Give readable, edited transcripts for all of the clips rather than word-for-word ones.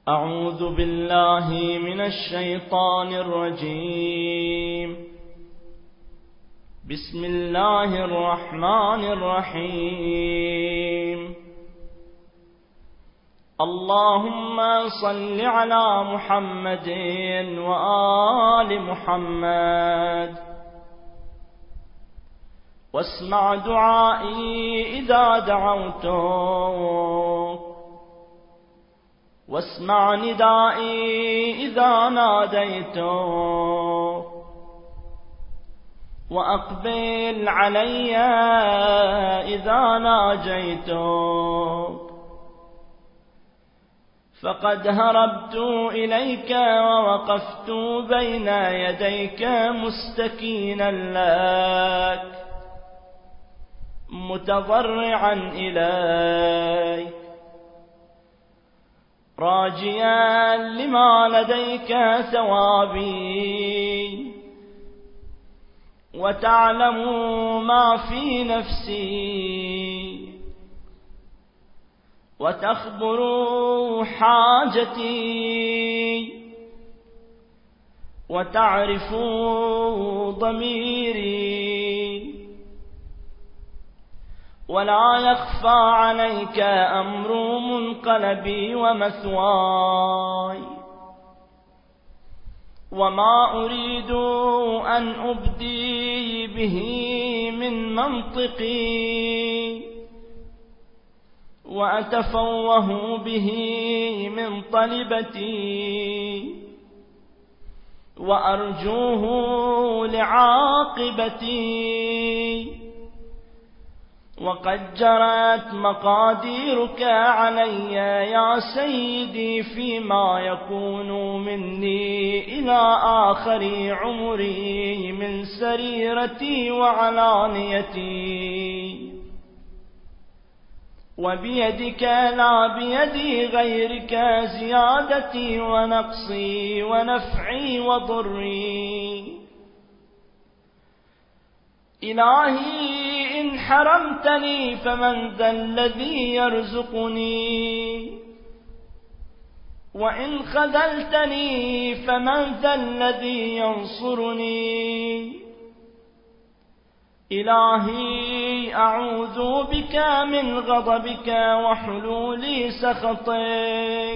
أعوذ بالله من الشيطان الرجيم. بسم الله الرحمن الرحيم. اللهم صل على محمد وآل محمد، واسمع دعائي إذا دعوتك، واسمع ندائي إذا ناديتك، وأقبل علي إذا ناجيتك. فقد هربت إليك ووقفت بين يديك مستكينا لك، متضرعا إليك، راجيا لما لديك ثوابي، وتعلم ما في نفسي، وتخبر حاجتي، وتعرف ضميري، ولا يخفى عليك أمر منقلبي ومثواي، وما أريد أن أبدي به من منطقي، وأتفوه به من طلبتي، وأرجوه لعاقبتي. وقد جرت مقاديرك علي يا سيدي فيما يكون مني إلى آخر عمري من سريرتي وعلانيتي، وبيدك لا بيد غيرك زيادتي ونقصي ونفعي وضري. إلهي إن حرمتني فمن ذا الذي يرزقني، وإن خذلتني فمن ذا الذي ينصرني. إلهي أعوذ بك من غضبك وحلول سخطك.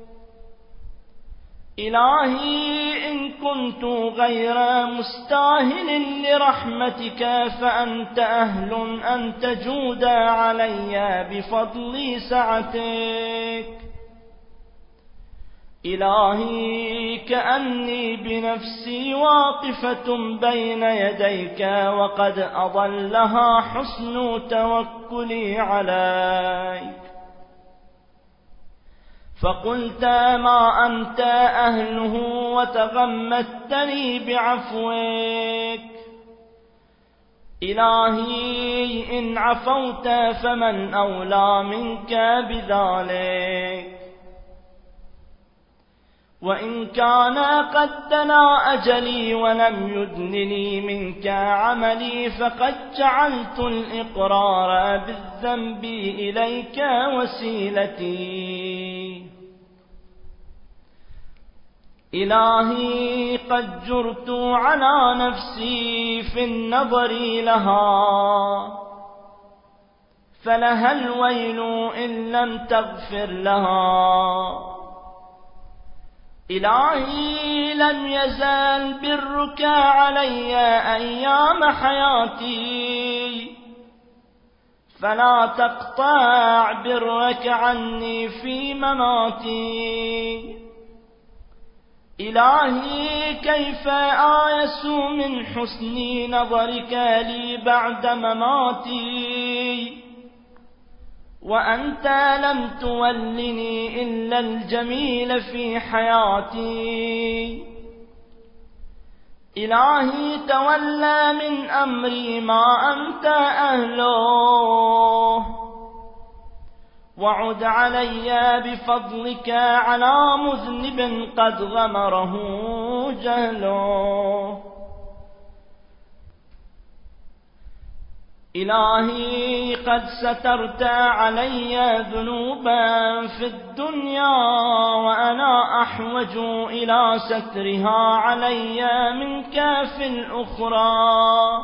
إلهي إن كنت غير مستاهل لرحمتك فأنت أهل أن تجود علي بفضل سعتك. إلهي كأني بنفسي واقفة بين يديك، وقد أضلها حسن توكلي عليك، فقلت ما أنت أهله وتغمدتني بعفوك. إلهي إن عفوت فمن أولى منك بذلك، وإن كان قد دنا أجلي ولم يدنني منك عملي، فقد جعلت الإقرار بالذنب إليك وسيلتي. إلهي قد جرت على نفسي في النظر لها، فلها الويل إن لم تغفر لها. إلهي لم يزل برك علي أيام حياتي، فلا تقطع برك عني في مماتي. إلهي كيف آيس من حسن نظرك لي بعد مماتي، وأنت لم تولني إلا الجميل في حياتي. إلهي تولى من أمري ما أنت أهله، وعد علي بفضلك على مذنب قد غمره جهله. إلهي قد سترت علي ذنوبا في الدنيا وأنا أحوج إلى سترها علي منك في الأخرى،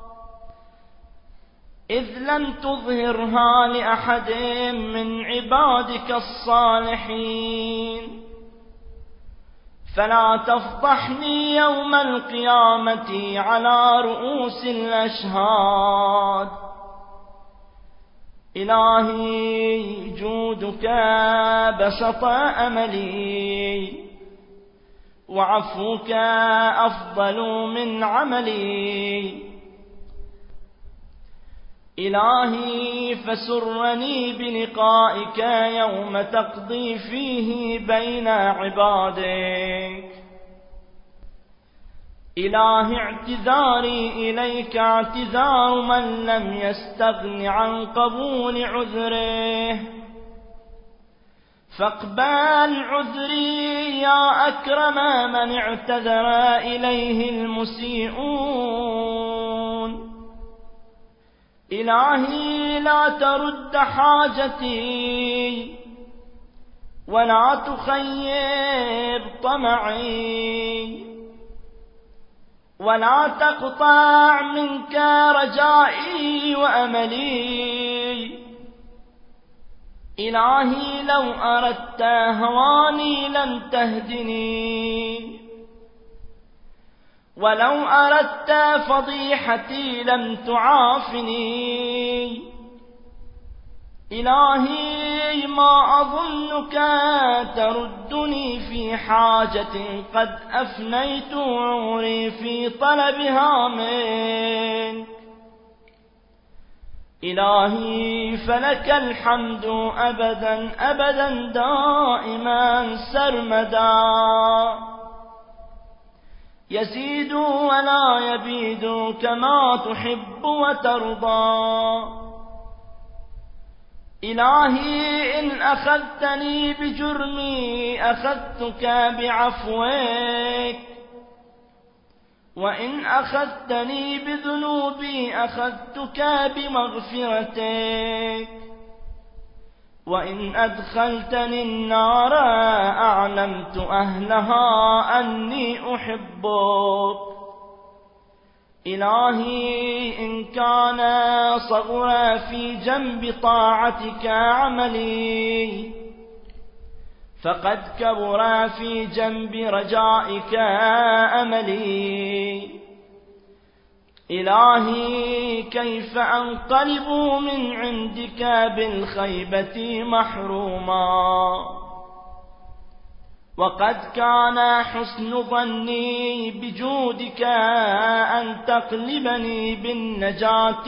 إذ لم تظهرها لأحد من عبادك الصالحين، فلا تفضحني يوم القيامة على رؤوس الأشهاد. إلهي جودك بسط أملي، وعفوك أفضل من عملي. إلهي فسرني بلقائك يوم تقضي فيه بين عبادك. إلهي اعتذاري إليك اعتذار من لم يستغن عن قبول عذره، فاقبل عذري يا أكرم من اعتذر إليه المسيئون. إلهي لا ترد حاجتي ولا تخيب طمعي، ولا تقطع منك رجائي وأملي. إلهي لو أردت هواني لم تهدني، ولو أردت فضيحتي لم تعافني. إلهي ما أظنك تردني في حاجة قد أفنيت عمري في طلبها منك. إلهي فلك الحمد أبدا أبدا دائما سرمدا، يزيد ولا يبيد كما تحب وترضى. إلهي إن أخذتني بجرمي أخذتك بعفوك، وإن أخذتني بذنوبي أخذتك بمغفرتك، وإن أدخلتني النار أعلمت أهلها أني أحبك. إلهي إن كان صغر في جنب طاعتك عملي، فقد كبر في جنب رجائك أملي. إلهي كيف أنقلب من عندك بالخيبة محروما، وقد كان حسن ظني بجودك أن تقلبني بالنجاة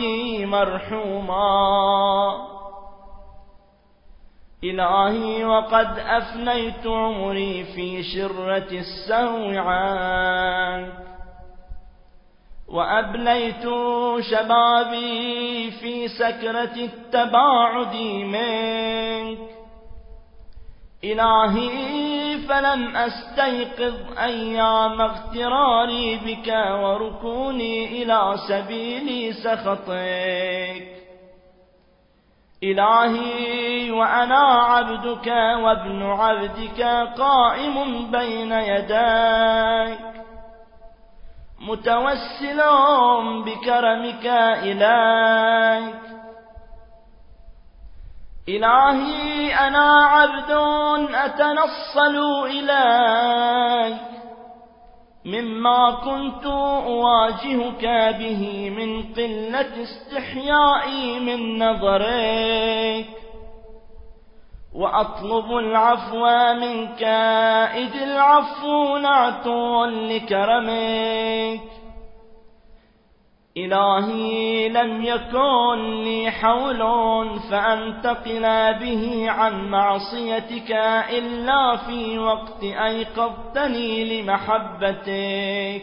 مرحوما. إلهي وقد أفنيت عمري في شرة السهو عنك، وأبليت شبابي في سكرة التباعد منك. إلهي فلم أستيقظ أيام اغتراري بك وركوني إلى سبيل سخطك. إلهي وأنا عبدك وابن عبدك قائم بين يديك متوسل بكرمك إليك. إلهي أنا عبد أتنصل إليك مما كنت أواجهك به من قلة استحيائي من نظرك، وأطلب العفو منك إذ العفو نعت لكرمك. إلهي لم يكن لي حول فأنتقل به عن معصيتك إلا في وقت أيقظتني لمحبتك،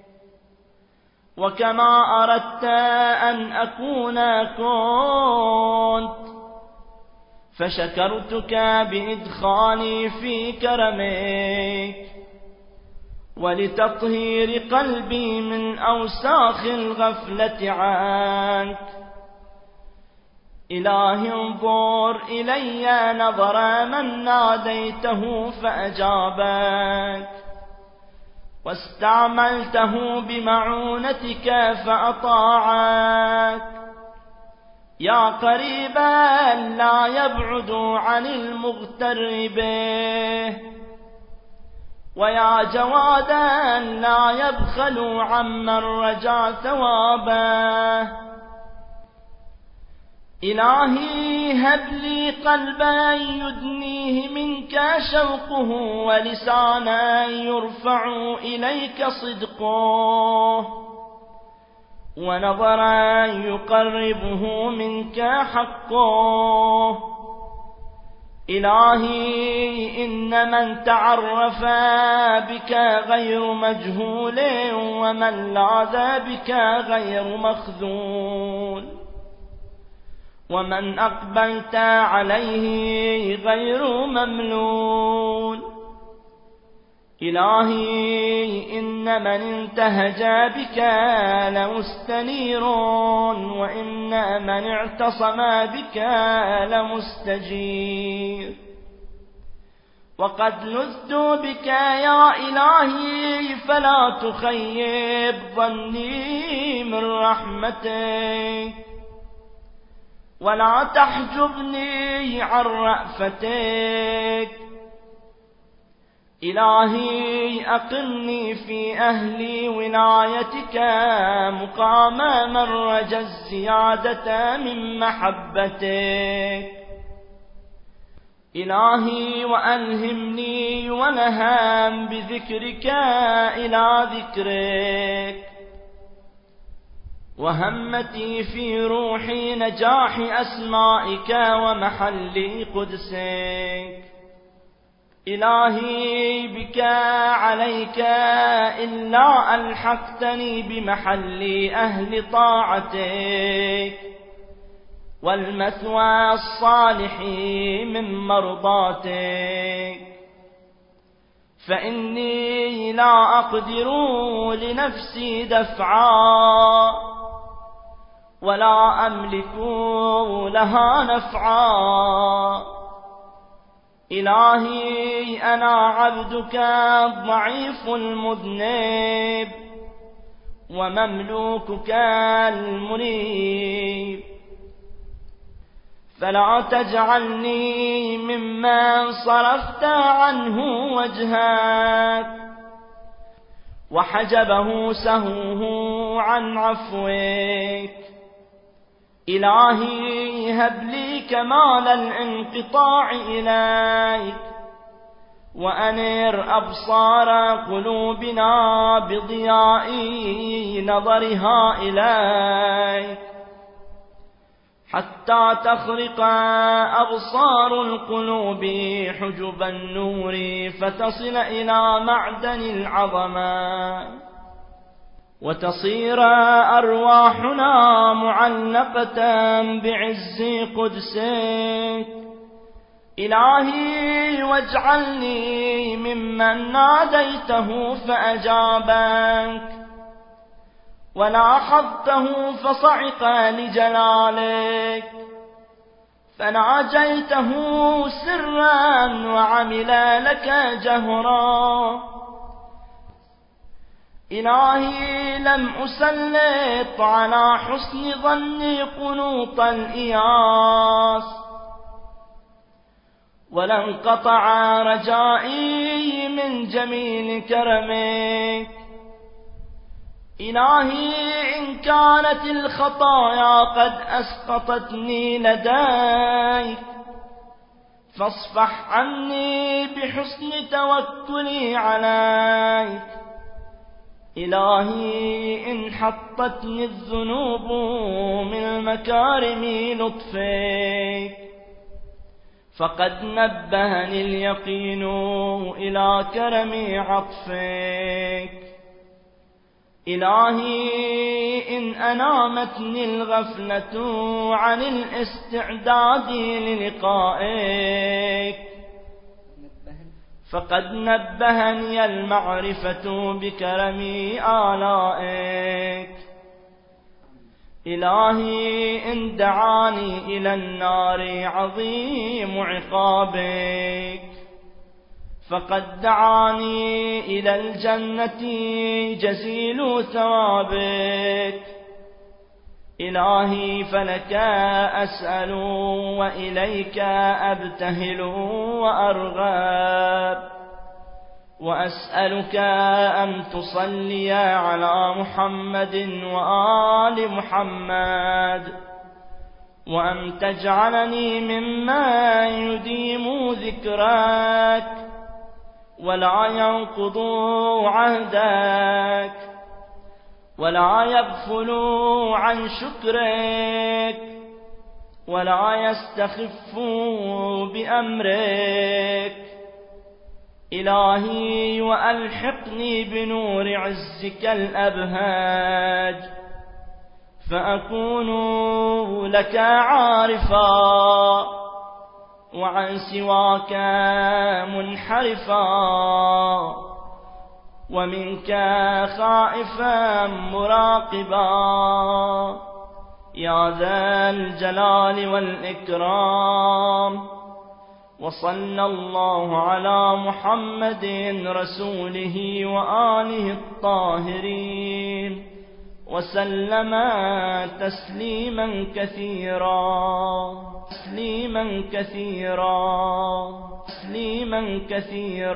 وكما أردت أن أكون كنت، فشكرتك بإدخالي في كرمك ولتطهير قلبي من أوساخ الغفلة عنك. إلهي انظر إلي نظر من ناديته فأجابك، واستعملته بمعونتك فأطاعك. يا قريبا لا يبعد عن المغتر به، ويا جوادا لا يبخل عمن رجا ثوابه. إلهي هب لي قلبا يدنيه منك شوقه، ولسانا يرفع إليك صدقه، ونظرا يقربه منك حقه. إلهي إن من تعرف بك غير مجهول، ومن لاذ بك غير مخذول، ومن أقبلت عليه غير مملول. إلهي إن من انتهج بك لمستنير، وإن من اعتصم بك لمستجير. وقد لذت بك يا إلهي فلا تخيب ظني من رحمتك، ولا تحجبني عن رأفتك. إلهي أقمني في أهل ولايتك مقام من رجا الزيادة من محبتك. إلهي وألهمني ونهام بذكرك إلى ذكرك، وهمتي في روحي نجاح أسمائك ومحل قدسك. إلهي بك عليك إلا ألحقتني بمحل أهل طاعتك، والمثوى الصالح من مرضاتك. فإني لا أقدر لنفسي دفعا، ولا أملك لها نفعا. إلهي أنا عبدك الضعيف المذنب، ومملوكك المنيب. فلا تجعلني ممن صرفت عنه وجهك، وحجبه سهوه عن عفوك. إلهي هب لي كمال الانقطاع إليك، وأنر أبصار قلوبنا بضياء نظرها إليك، حتى تخرق أبصار القلوب حجب النور، فتصل إلى معدن العظمة، وتصير أرواحنا معلقة بعز قدسك. إلهي واجعلني ممن ناديته فأجابك، ولاحظته فصعق لجلالك، فناجيته سرا وعمل لك جهرا. إلهي لم أسلط على حسن ظني قنوط الإياس، ولانقطع رجائي من جميل كرمك. إلهي إن كانت الخطايا قد أسقطتني لديك، فاصفح عني بحسن توكلي عليك. إلهي إن حطتني الذنوب من مكارم لطفك، فقد نبهني اليقين إلى كرم عطفك. إلهي إن أنامتني الغفلة عن الاستعداد للقائك، فقد نبهني المعرفة بكرم آلائك. إلهي إن دعاني إلى النار عظيم عقابك، فقد دعاني إلى الجنة جزيل ثوابك. إلهي فلك أسأل وإليك أبتهل وأرغب، وأسألك أن تصلي على محمد وآل محمد، وأن تجعلني ممن يديم ذكرك ولا ينقض عهدك ولا يغفل عن شكرك ولا يستخف بأمرك. إلهي وألحقني بنور عزك الأبهاج، فأكون لك عارفا وعن سواك منحرفا، ومنك خائفا مراقبا، يا ذا الجلال والإكرام. وصلى الله على محمد رسوله وآله الطاهرين، وسلم تسليما كثيرا.